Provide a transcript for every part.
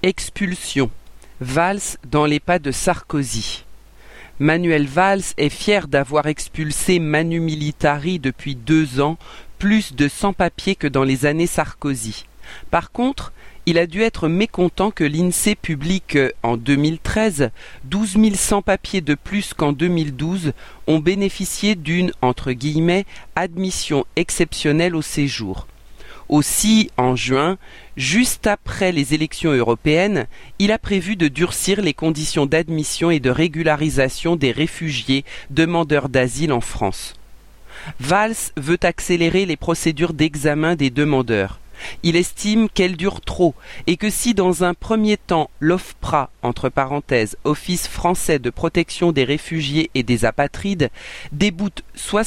Expulsion. Valls dans les pas de Sarkozy. Manuel Valls est fier d'avoir expulsé Manu Militari depuis 2 ans, plus de sans-papiers que dans les années Sarkozy. Par contre, il a dû être mécontent que l'INSEE publie que, en 2013, 12 000 sans-papiers de plus qu'en 2012 ont bénéficié d'une, entre guillemets, admission exceptionnelle au séjour. Aussi, en juin, juste après les élections européennes, il a prévu de durcir les conditions d'admission et de régularisation des réfugiés demandeurs d'asile en France. Valls veut accélérer les procédures d'examen des demandeurs. Il estime qu'elles durent trop et que si dans un premier temps l'OFPRA, entre parenthèses, Office français de protection des réfugiés et des apatrides, déboute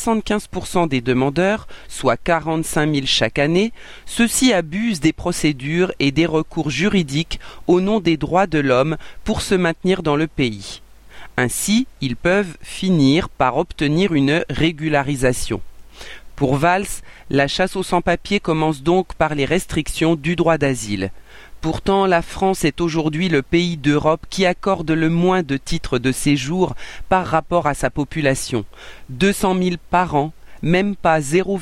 75% des demandeurs, soit 45 000 chaque année, ceux-ci abusent des procédures et des recours juridiques au nom des droits de l'homme pour se maintenir dans le pays. Ainsi, ils peuvent finir par obtenir une régularisation. Pour Valls, la chasse aux sans-papiers commence donc par les restrictions du droit d'asile. Pourtant, la France est aujourd'hui le pays d'Europe qui accorde le moins de titres de séjour par rapport à sa population. 200 000 par an, même pas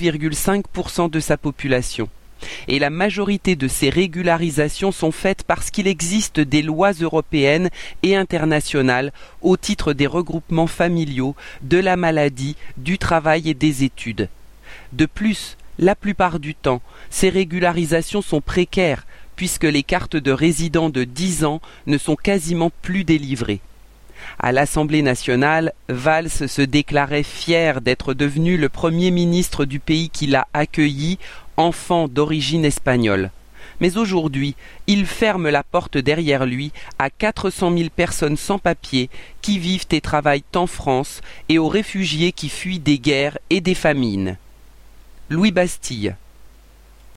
0,5% de sa population. Et la majorité de ces régularisations sont faites parce qu'il existe des lois européennes et internationales au titre des regroupements familiaux, de la maladie, du travail et des études. De plus, la plupart du temps, ces régularisations sont précaires puisque les cartes de résident de 10 ans ne sont quasiment plus délivrées. À l'Assemblée nationale, Valls se déclarait fier d'être devenu le premier ministre du pays qui l'a accueilli, enfant d'origine espagnole. Mais aujourd'hui, il ferme la porte derrière lui à 400 000 personnes sans papier qui vivent et travaillent en France et aux réfugiés qui fuient des guerres et des famines. Louis Bastille.